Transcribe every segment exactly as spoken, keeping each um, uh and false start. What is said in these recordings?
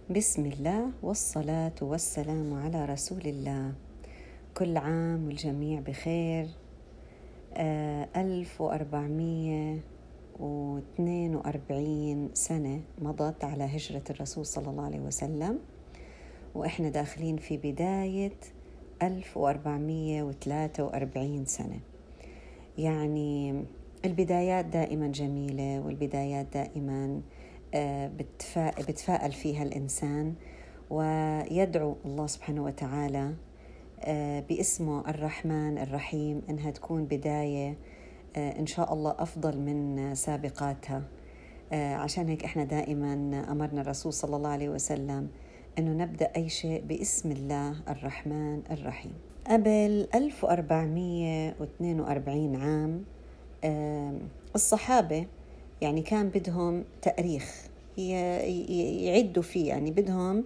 بسم الله والصلاة والسلام على رسول الله. كل عام والجميع بخير. آه ألف وأربعمية واثنين وأربعين سنة مضت على هجرة الرسول صلى الله عليه وسلم، وإحنا داخلين في بداية ألف وأربعمية وثلاثة وأربعين سنة. يعني البدايات دائما جميلة، والبدايات دائما بتفائل فيها الإنسان، ويدعو الله سبحانه وتعالى باسمه الرحمن الرحيم أنها تكون بداية إن شاء الله أفضل من سابقاتها. عشان هيك إحنا دائما أمرنا الرسول صلى الله عليه وسلم أنه نبدأ أي شيء باسم الله الرحمن الرحيم. قبل ألف وأربعمية واثنين وأربعين عام الصحابة يعني كان بدهم تاريخ يعدوا فيه، يعني بدهم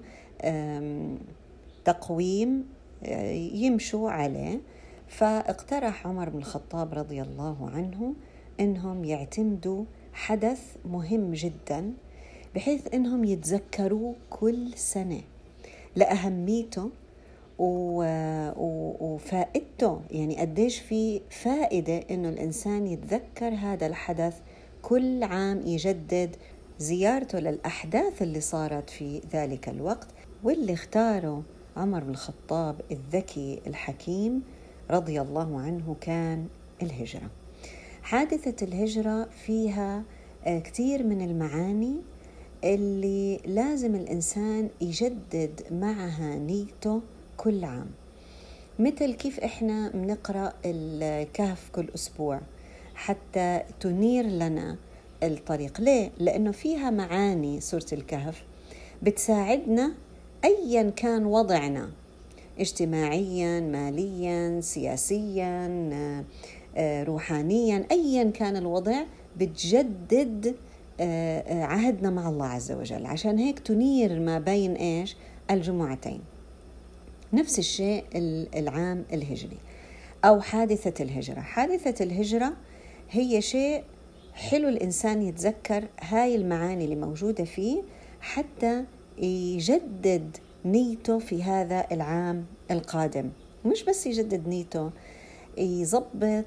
تقويم يمشوا عليه. فاقترح عمر بن الخطاب رضي الله عنه إنهم يعتمدوا حدث مهم جدا بحيث إنهم يتذكروا كل سنة لأهميته وفائدته. يعني قديش في فائدة إنه الإنسان يتذكر هذا الحدث كل عام، يجدد زيارته للأحداث اللي صارت في ذلك الوقت. واللي اختاره عمر بن الخطاب الذكي الحكيم رضي الله عنه كان الهجرة. حادثة الهجرة فيها كتير من المعاني اللي لازم الإنسان يجدد معها نيته كل عام، مثل كيف إحنا بنقرأ الكهف كل أسبوع حتى تنير لنا الطريق. ليه؟ لأنه فيها معاني سورة الكهف بتساعدنا أيا كان وضعنا، اجتماعيا، ماليا، سياسيا، روحانيا، أيا كان الوضع بتجدد عهدنا مع الله عز وجل. عشان هيك تنير ما بين إيش الجمعتين. نفس الشيء العام الهجري أو حادثة الهجرة. حادثة الهجرة هي شيء حلو الإنسان يتذكر هاي المعاني اللي موجودة فيه حتى يجدد نيته في هذا العام القادم. مش بس يجدد نيته، يضبط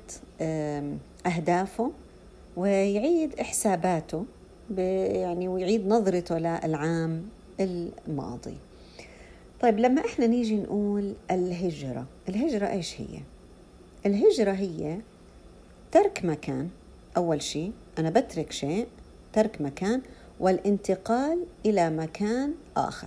أهدافه ويعيد حساباته، يعني ويعيد نظرته للعام الماضي. طيب لما إحنا نيجي نقول الهجرة، الهجرة إيش هي؟ الهجرة هي ترك مكان. أول شيء أنا بترك شيء، ترك مكان، والانتقال إلى مكان آخر.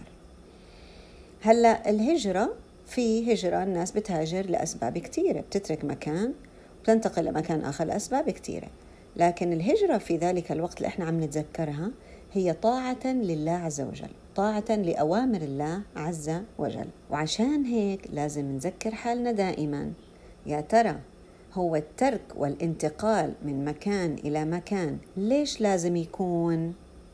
هلأ الهجرة، في هجرة الناس بتهاجر لأسباب كتيرة، بتترك مكان وبتنتقل لمكان آخر لأسباب كتيرة. لكن الهجرة في ذلك الوقت اللي إحنا عم نتذكرها هي طاعة لله عز وجل، طاعة لأوامر الله عز وجل. وعشان هيك لازم نذكر حالنا دائما، يا ترى هو الترك والانتقال من مكان إلى مكان ليش لازم يكون؟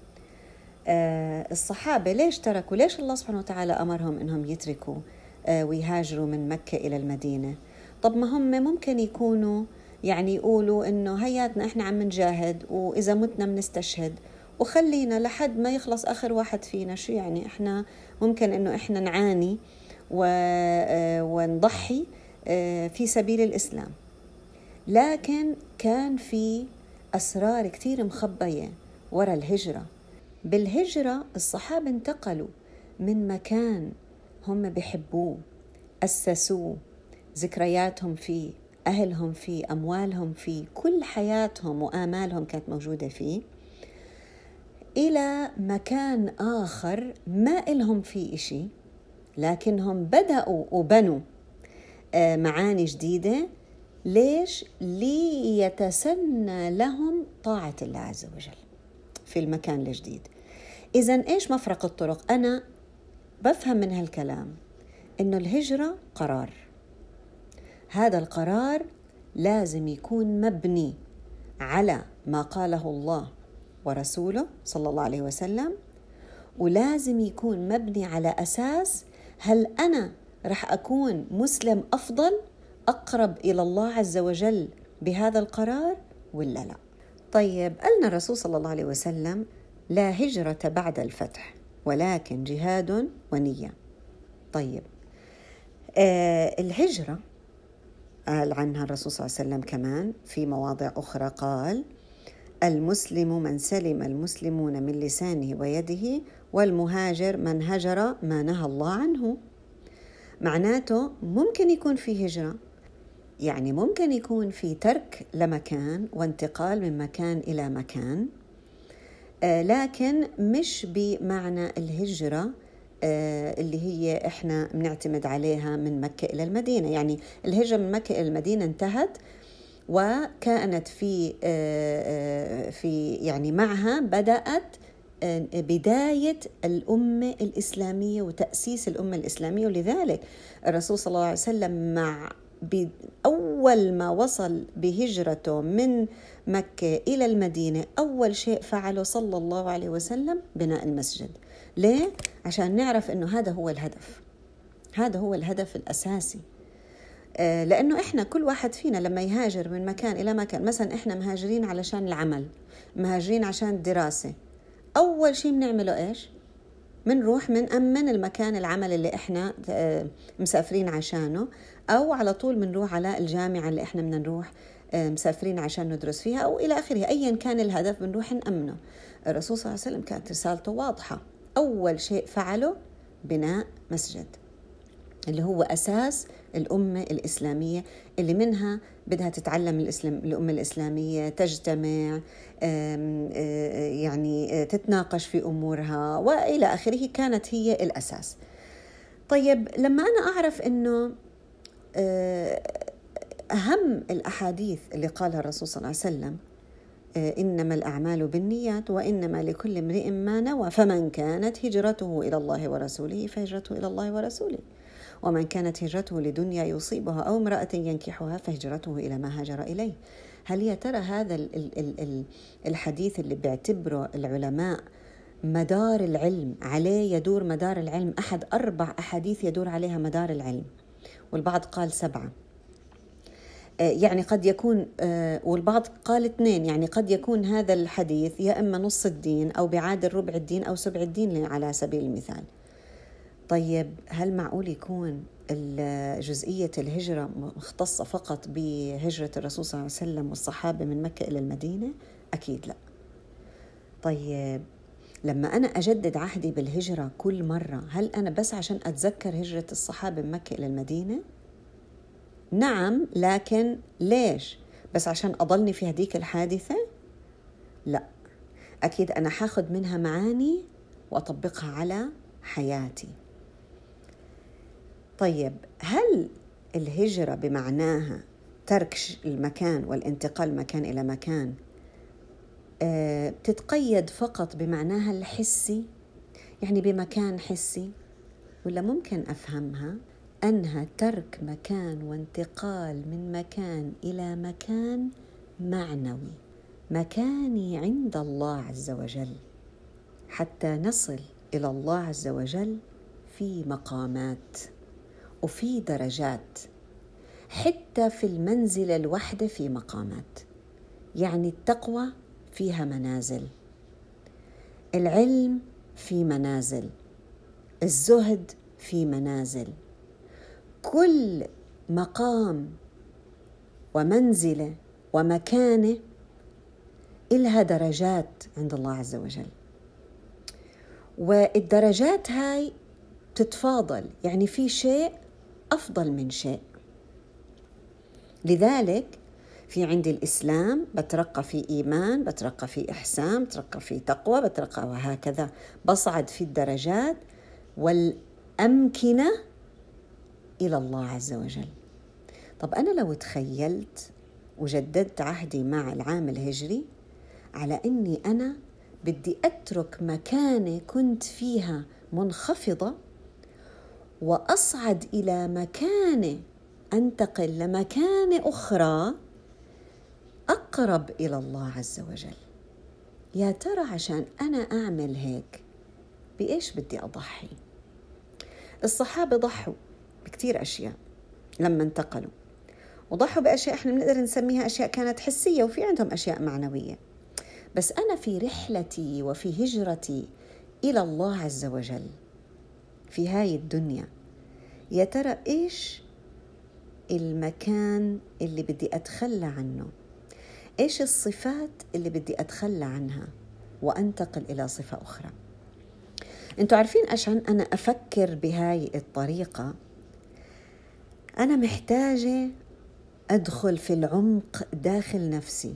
آه الصحابة ليش تركوا؟ ليش الله سبحانه وتعالى أمرهم إنهم يتركوا آه ويهاجروا من مكة إلى المدينة؟ طب ما هم ممكن يكونوا يعني يقولوا إنه هياتنا إحنا عم نجاهد، وإذا متنا منستشهد، وخلينا لحد ما يخلص آخر واحد فينا. شو يعني إحنا ممكن إنه إحنا نعاني ونضحي في سبيل الإسلام. لكن كان في أسرار كتير مخبية وراء الهجرة. بالهجرة الصحابة انتقلوا من مكان هم بيحبوه، أسسوه، ذكرياتهم فيه، أهلهم فيه، أموالهم فيه، كل حياتهم وآمالهم كانت موجودة فيه، إلى مكان آخر ما إلهم فيه إشي، لكنهم بدأوا وبنوا معاني جديدة. ليش؟ ليتسنى لهم طاعة الله عز وجل في المكان الجديد. إذن إيش مفرق الطرق؟ أنا بفهم من هالكلام إنه الهجرة قرار. هذا القرار لازم يكون مبني على ما قاله الله ورسوله صلى الله عليه وسلم، ولازم يكون مبني على أساس هل أنا رح أكون مسلم أفضل، أقرب إلى الله عز وجل بهذا القرار ولا لا؟ طيب قالنا الرسول صلى الله عليه وسلم لا هجرة بعد الفتح. ولكن جهاد ونية. طيب آه الهجرة قال عنها الرسول صلى الله عليه وسلم كمان في مواضع أخرى، قال: المسلم من سلم المسلمون من لسانه ويده، والمهاجر من هجر ما نهى الله عنه. معناته ممكن يكون في هجرة، يعني ممكن يكون في ترك لمكان وانتقال من مكان إلى مكان، آه لكن مش بمعنى الهجرة آه اللي هي إحنا بنعتمد عليها من مكة إلى المدينة. يعني الهجرة من مكة إلى المدينة انتهت، وكانت في آه في يعني معها بدأت بداية الأمة الإسلامية وتأسيس الأمة الإسلامية. ولذلك الرسول صلى الله عليه وسلم مع أول ما وصل بهجرته من مكة إلى المدينة أول شيء فعله صلى الله عليه وسلم بناء المسجد. ليه؟ عشان نعرف أنه هذا هو الهدف، هذا هو الهدف الأساسي. لأنه إحنا كل واحد فينا لما يهاجر من مكان إلى مكان، مثلا إحنا مهاجرين علشان العمل، مهاجرين عشان الدراسة، أول شيء بنعمله إيش؟ منروح من أمن المكان العمل اللي إحنا مسافرين عشانه، أو على طول منروح على الجامعة اللي إحنا بدنا نروح مسافرين عشان ندرس فيها، أو إلى آخره، أيا كان الهدف بنروح نأمنه. الرسول صلى الله عليه وسلم كانت رسالته واضحة، أول شيء فعله بناء مسجد اللي هو أساس الأمة الإسلامية، اللي منها بدها تتعلم الإسلام الأمة الإسلامية، تجتمع يعني تتناقش في أمورها وإلى آخره، كانت هي الأساس. طيب لما أنا أعرف أنه أهم الأحاديث اللي قالها الرسول صلى الله عليه وسلم إنما الأعمال بالنيات وإنما لكل امرئ ما نوى، فمن كانت هجرته إلى الله ورسوله فهجرته إلى الله ورسوله، ومن كانت هجرته لدنيا يصيبها أو امرأة ينكحها فهجرته إلى ما هاجر إليه. هل يا ترى هذا الحديث اللي بيعتبره العلماء مدار العلم عليه، يدور مدار العلم، أحد أربع أحاديث يدور عليها مدار العلم، والبعض قال سبعة، يعني قد يكون، والبعض قال اثنين، يعني قد يكون هذا الحديث يا إما نص الدين أو بيعادل ربع الدين أو سبع الدين على سبيل المثال. طيب هل معقول يكون جزئية الهجرة مختصة فقط بهجرة الرسول صلى الله عليه وسلم والصحابة من مكة إلى المدينة؟ أكيد لا. طيب لما أنا أجدد عهدي بالهجرة كل مرة، هل أنا بس عشان أتذكر هجرة الصحابة من مكة إلى المدينة؟ نعم، لكن ليش؟ بس عشان أضلني في هذيك الحادثة؟ لا، أكيد أنا حاخد منها معاني وأطبقها على حياتي. طيب هل الهجرة بمعناها ترك المكان والانتقال مكان إلى مكان أه تتقيد فقط بمعناها الحسي، يعني بمكان حسي، ولا ممكن أفهمها أنها ترك مكان وانتقال من مكان إلى مكان معنوي، مكاني عند الله عز وجل، حتى نصل إلى الله عز وجل في مقامات وفي درجات، حتى في المنزلة الوحدة في مقامات. يعني التقوى فيها منازل، العلم في منازل، الزهد في منازل، كل مقام ومنزلة ومكانة إلها درجات عند الله عز وجل، والدرجات هاي تتفاضل، يعني في شيء أفضل من شيء. لذلك في عندي الإسلام بترقى في إيمان، بترقى في إحسان، بترقى في تقوى، بترقى وهكذا، بصعد في الدرجات والأمكنة إلى الله عز وجل. طب أنا لو تخيلت وجددت عهدي مع العام الهجري على أني أنا بدي أترك مكانة كنت فيها منخفضة وأصعد إلى مكانة، أنتقل لمكانة أخرى أقرب إلى الله عز وجل، يا ترى عشان أنا أعمل هيك بإيش بدي أضحي؟ الصحابة ضحوا بكتير أشياء لما انتقلوا، وضحوا بأشياء إحنا بنقدر نسميها أشياء كانت حسية، وفي عندهم أشياء معنوية. بس أنا في رحلتي وفي هجرتي إلى الله عز وجل في هاي الدنيا، يا ترى إيش المكان اللي بدي أتخلى عنه؟ إيش الصفات اللي بدي أتخلى عنها وأنتقل إلى صفة أخرى؟ أنتوا عارفين عشان أنا أفكر بهاي الطريقة أنا محتاجة أدخل في العمق داخل نفسي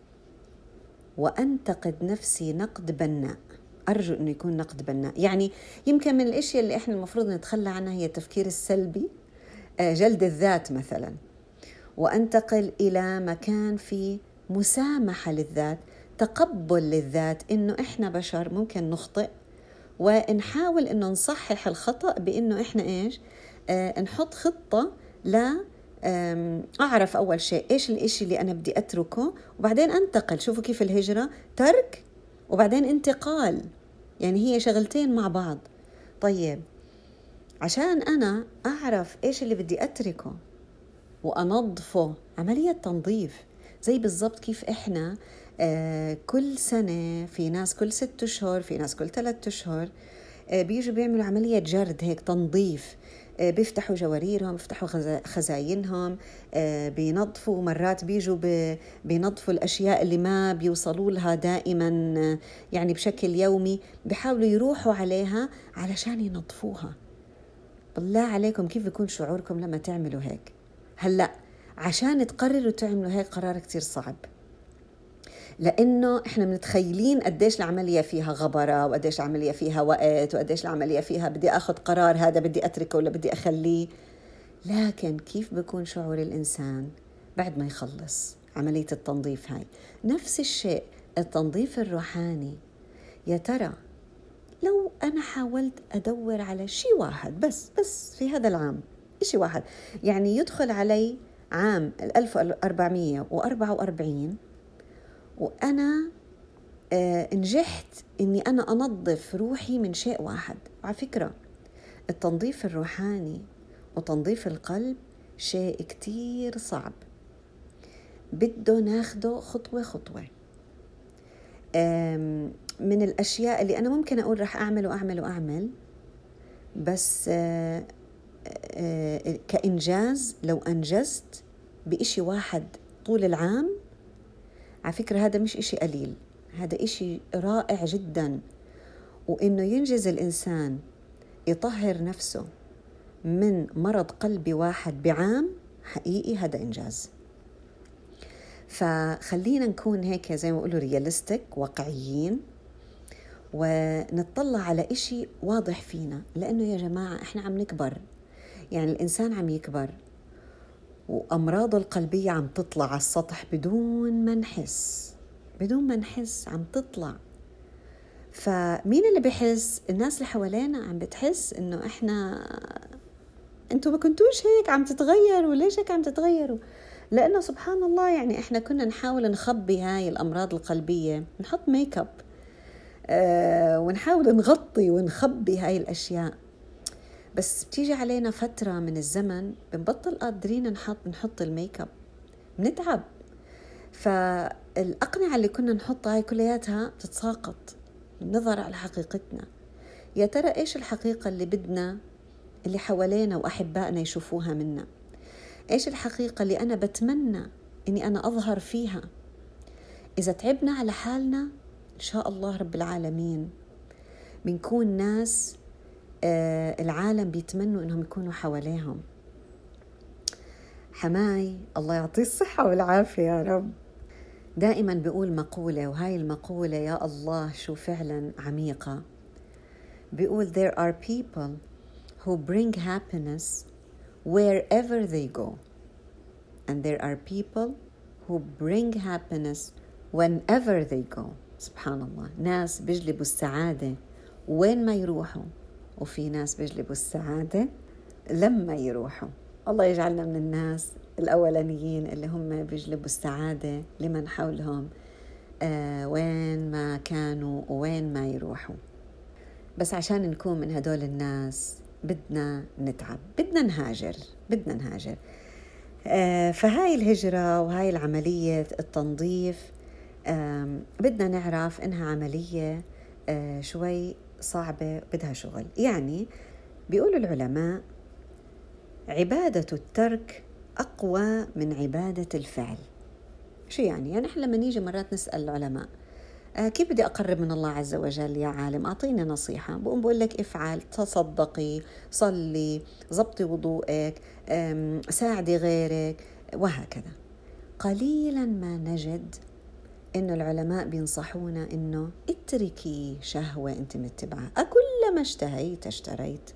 وأنتقد نفسي نقد بناء. أرجو أنه يكون نقد بناء. يعني يمكن من الأشياء اللي إحنا المفروض نتخلى عنها هي التفكير السلبي، جلد الذات مثلا، وأنتقل إلى مكان فيه مسامحة للذات، تقبل للذات إنه إحنا بشر ممكن نخطئ، ونحاول إنه نصحح الخطأ بإنه إحنا إيش آه نحط خطة لا أعرف أول شيء إيش الإشي اللي أنا بدي أتركه، وبعدين أنتقل. شوفوا كيف الهجرة ترك وبعدين انتقال، يعني هي شغلتين مع بعض. طيب عشان أنا أعرف إيش اللي بدي أتركه وأنظفه، عملية تنظيف. زي بالضبط كيف إحنا آه كل سنة، في ناس كل ست أشهر، في ناس كل ثلاثة أشهر آه بيجوا بيعملوا عملية جرد، هيك تنظيف، آه بيفتحوا جواريرهم، بيفتحوا خزاينهم، آه بينظفوا. مرات بيجوا بينظفوا الأشياء اللي ما بيوصلوا لها دائما آه يعني بشكل يومي، بيحاولوا يروحوا عليها علشان ينظفوها. بالله عليكم كيف بيكون شعوركم لما تعملوا هيك؟ هلأ عشان تقرروا تعملوا هيك قرار كتير صعب، لأنه إحنا متخيلين قديش العملية فيها غبرة، وقديش العملية فيها وقت، وقديش العملية فيها بدي أخذ قرار هذا بدي أتركه ولا بدي أخليه. لكن كيف بيكون شعور الإنسان بعد ما يخلص عملية التنظيف هاي؟ نفس الشيء التنظيف الروحاني. يا ترى لو أنا حاولت أدور على شيء واحد بس بس في هذا العام، شيء واحد يعني يدخل علي عام ألف وأربعمية وأربعة وأربعين وأنا آه نجحت إني أنا أنظف روحي من شيء واحد. على فكرة التنظيف الروحاني وتنظيف القلب شيء كتير صعب، بده ناخده خطوة خطوة. من الأشياء اللي أنا ممكن أقول رح أعمل وأعمل وأعمل، بس آه آه كإنجاز لو أنجزت بإشي واحد طول العام، على فكرة هذا مش إشي قليل، هذا إشي رائع جدا. وإنه ينجز الإنسان يطهر نفسه من مرض قلبي واحد بعام، حقيقي هذا إنجاز. فخلينا نكون هيك زي ما يقولوا رياليستيك، واقعيين، ونطلع على إشي واضح فينا. لأنه يا جماعة إحنا عم نكبر، يعني الإنسان عم يكبر وأمراضه القلبية عم تطلع على السطح بدون ما نحس، بدون ما نحس عم تطلع. فمين اللي بيحس؟ الناس اللي حوالينا عم بتحس إنه إحنا أنتوا ما كنتوش هيك، عم تتغيروا، ليش هيك عم تتغيروا؟ لأنه سبحان الله يعني إحنا كنا نحاول نخبي هاي الأمراض القلبية، نحط ميك اب أه ونحاول نغطي ونخبي هاي الأشياء، بس بتيجي علينا فترة من الزمن بنبطل قادرين نحط نحط الميك اب، بنتعب. فالأقنعة اللي كنا نحطها هاي كلياتها بتتساقط نظر على حقيقتنا. يا ترى إيش الحقيقة اللي بدنا اللي حوالينا وأحبائنا يشوفوها منا؟ إيش الحقيقة اللي أنا بتمنى إني أنا أظهر فيها؟ إذا تعبنا على حالنا إن شاء الله رب العالمين بنكون ناس آه العالم بيتمنوا إنهم يكونوا حواليهم. حماي الله يعطيه الصحة والعافية يا رب دائما بيقول مقولة، وهاي المقولة يا الله شو فعلا عميقة. بيقول there are people who bring happiness wherever they go and there are people who bring happiness whenever they go. سبحان الله، ناس بيجلبوا السعادة وين ما يروحوا، وفي ناس بيجلبوا السعادة لما يروحوا. الله يجعلنا من الناس الأولانيين اللي هم بيجلبوا السعادة لمن حولهم آه وين ما كانوا وين ما يروحوا. بس عشان نكون من هدول الناس بدنا نتعب، بدنا نهاجر، بدنا نهاجر. آه فهاي الهجرة وهاي العملية التنظيف آه بدنا نعرف إنها عملية آه شوي صعبة بدها شغل. يعني بيقولوا العلماء عبادة الترك أقوى من عبادة الفعل. شو يعني؟ يعني إحنا لما نيجي مرات نسأل العلماء آه كيف بدي أقرب من الله عز وجل يا عالم، أعطيني نصيحة، بقوم بقول لك افعل، تصدقي، صلي، ضبطي وضوءك، ساعدي غيرك، وهكذا. قليلا ما نجد إنه العلماء بينصحونا إنه اتركي شهوة أنت متبعها، أكلما اشتهيت اشتريت،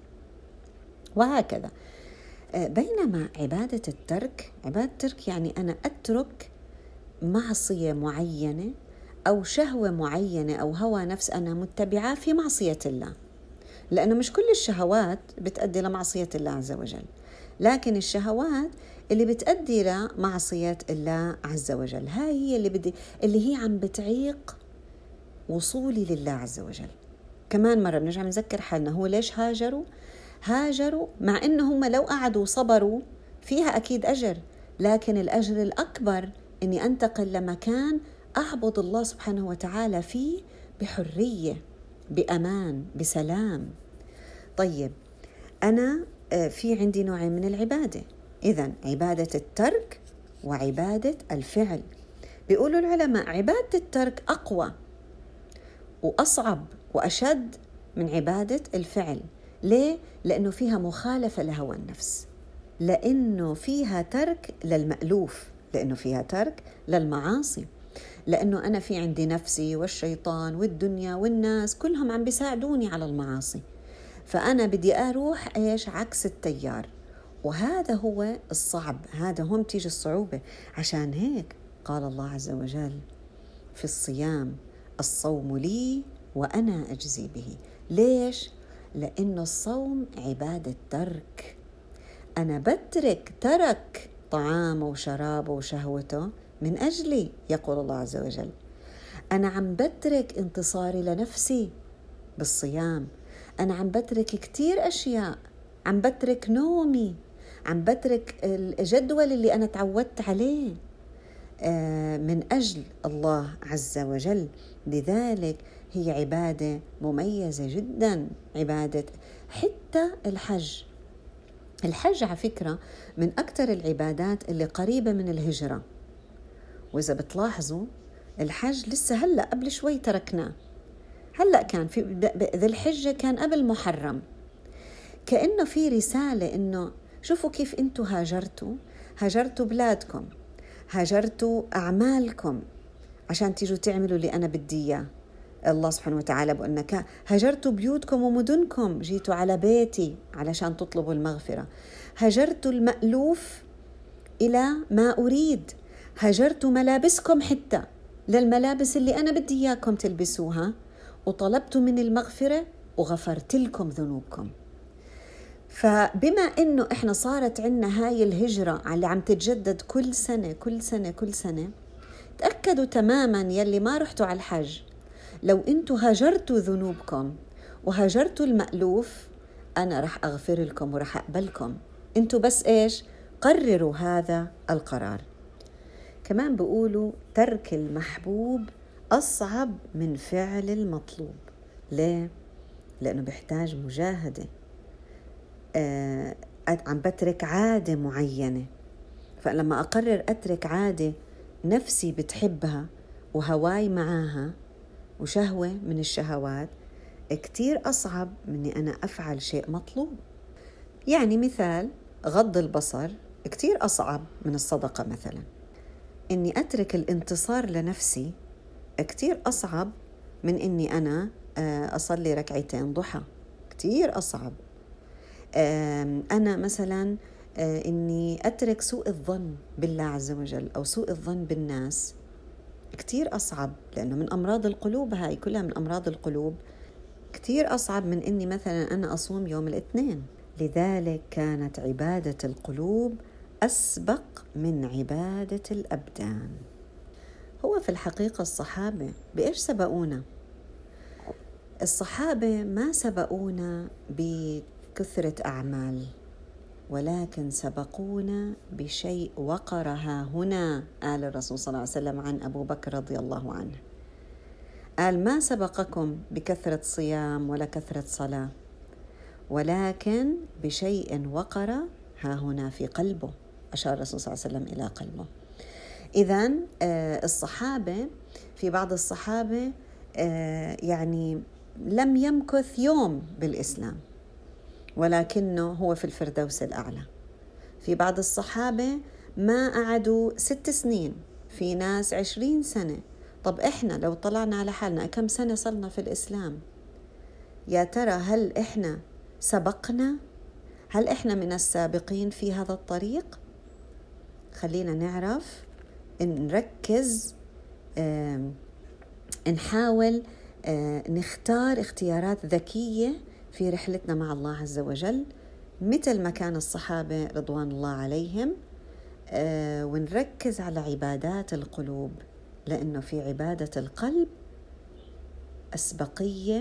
وهكذا. بينما عبادة الترك، عبادة الترك يعني أنا أترك معصية معينة أو شهوة معينة أو هوى نفس أنا متبعاه في معصية الله، لأنه مش كل الشهوات بتؤدي لمعصية الله عز وجل، لكن الشهوات اللي بتؤدي لمعصية الله عز وجل هاي هي اللي بدي اللي هي عم بتعيق وصولي لله عز وجل. كمان مرة بنرجع نذكر حالنا، هو ليش هاجروا؟ هاجروا مع إنه هم لو قعدوا صبروا فيها أكيد أجر، لكن الأجر الأكبر إني أنتقل لمكان أعبد الله سبحانه وتعالى فيه بحرية، بأمان، بسلام. طيب أنا في عندي نوعين من العبادة، إذن عبادة الترك وعبادة الفعل. بيقولوا العلماء عبادة الترك أقوى وأصعب وأشد من عبادة الفعل. ليه؟ لأنه فيها مخالفة لهوى النفس، لأنه فيها ترك للمألوف، لأنه فيها ترك للمعاصي، لأنه أنا في عندي نفسي والشيطان والدنيا والناس كلهم عم بيساعدوني على المعاصي، فأنا بدي أروح إيش عكس التيار، وهذا هو الصعب، هذا هم تيجي الصعوبة. عشان هيك قال الله عز وجل في الصيام الصوم لي وأنا أجزي به. ليش؟ لأنه الصوم عبادة ترك، أنا بترك ترك طعامه وشرابه وشهوته من أجلي، يقول الله عز وجل. أنا عم بترك انتصاري لنفسي بالصيام، أنا عم بترك كتير أشياء، عم بترك نومي، عم بترك الجدول اللي أنا تعودت عليه من أجل الله عز وجل. لذلك هي عبادة مميزة جدا، عبادة. حتى الحج، الحج على فكرة من أكثر العبادات اللي قريبة من الهجرة، وإذا بتلاحظوا الحج لسه هلأ قبل شوي تركناه، هلأ كان في ذي الحجة كان قبل محرم، كأنه في رسالة إنه شوفوا كيف أنتوا هاجرتوا، هاجرتوا بلادكم، هاجرتوا أعمالكم عشان تيجوا تعملوا اللي أنا بدي إياه. الله سبحانه وتعالى بقول لك هاجرتوا بيوتكم ومدنكم، جيتوا على بيتي علشان تطلبوا المغفرة، هاجرتوا المألوف إلى ما أريد، هاجرتوا ملابسكم حتى للملابس اللي أنا بدي إياكم تلبسوها، وطلبتوا من المغفرة وغفرت لكم ذنوبكم. فبما إنه إحنا صارت عنا هاي الهجرة اللي عم تتجدد كل سنة كل سنة كل سنة، تأكدوا تماماً يلي ما رحتوا على الحج، لو أنتوا هاجرتوا ذنوبكم وهاجرتوا المألوف أنا رح أغفر لكم ورح أقبلكم، أنتوا بس إيش؟ قرروا هذا القرار. كمان بيقولوا ترك المحبوب أصعب من فعل المطلوب. ليه؟ لأنه بيحتاج مجاهدة. آه عم بترك عادة معينة، فلما أقرر أترك عادة نفسي بتحبها وهواي معاها وشهوة من الشهوات، كتير أصعب مني أنا أفعل شيء مطلوب. يعني مثال غض البصر كتير أصعب من الصدقة مثلا. إني أترك الانتصار لنفسي كتير أصعب من إني أنا أصلي ركعتين ضحى، كتير أصعب. أنا مثلا إني أترك سوء الظن بالله عز وجل أو سوء الظن بالناس كتير أصعب، لأنه من أمراض القلوب، هاي كلها من أمراض القلوب، كتير أصعب من إني مثلا أنا أصوم يوم الاثنين. لذلك كانت عبادة القلوب أسبق من عبادة الأبدان. هو في الحقيقة الصحابة بإيش سبقونا؟ الصحابة ما سبقونا بكثرة أعمال، ولكن سبقونا بشيء وقرها هنا. قال الرسول صلى الله عليه وسلم عن أبو بكر رضي الله عنه: قال ما سبقكم بكثرة صيام ولا كثرة صلاة، ولكن بشيء وقر ها هنا في قلبه. أشار الرسول صلى الله عليه وسلم إلى قلبه. إذن الصحابة، في بعض الصحابة يعني لم يمكث يوم بالإسلام ولكنه هو في الفردوس الأعلى. في بعض الصحابة ما قعدوا ست سنين، في ناس عشرين سنة. طب إحنا لو طلعنا على حالنا كم سنة صلنا في الإسلام؟ يا ترى هل إحنا سبقنا؟ هل إحنا من السابقين في هذا الطريق؟ خلينا نعرف، نركز، آه، نحاول آه، نختار اختيارات ذكية في رحلتنا مع الله عز وجل، مثل ما كان الصحابة رضوان الله عليهم، آه، ونركز على عبادات القلوب، لأنه في عبادة القلب أسبقية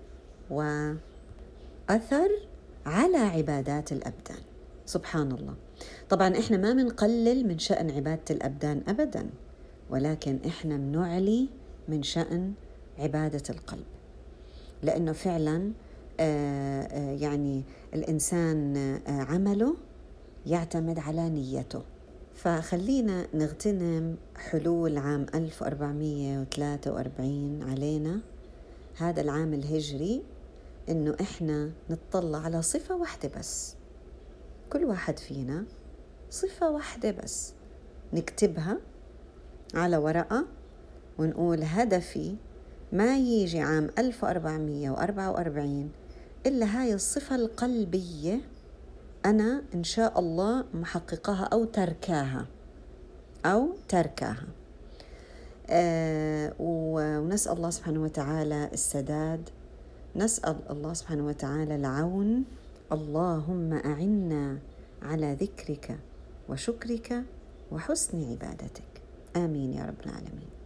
وأثر على عبادات الأبدان. سبحان الله. طبعا إحنا ما منقلل من شأن عبادة الأبدان أبدا، ولكن إحنا منعلي من شأن عبادة القلب، لأنه فعلا آه آه يعني الإنسان آه عمله يعتمد على نيته. فخلينا نغتنم حلول عام ألف وأربعمائة وثلاثة وأربعين علينا، هذا العام الهجري، إنه إحنا نتطلع على صفة واحدة بس، كل واحد فينا صفة واحدة بس نكتبها على ورقة ونقول هدفي ما يجي عام ألف وأربعمائة وأربعة وأربعين إلا هاي الصفة القلبية أنا إن شاء الله محققها أو تركاها أو تركاها. آه ونسأل الله سبحانه وتعالى السداد، نسأل الله سبحانه وتعالى العون. اللهم أعنا على ذكرك وشكرك وحسن عبادتك. آمين يا رب العالمين.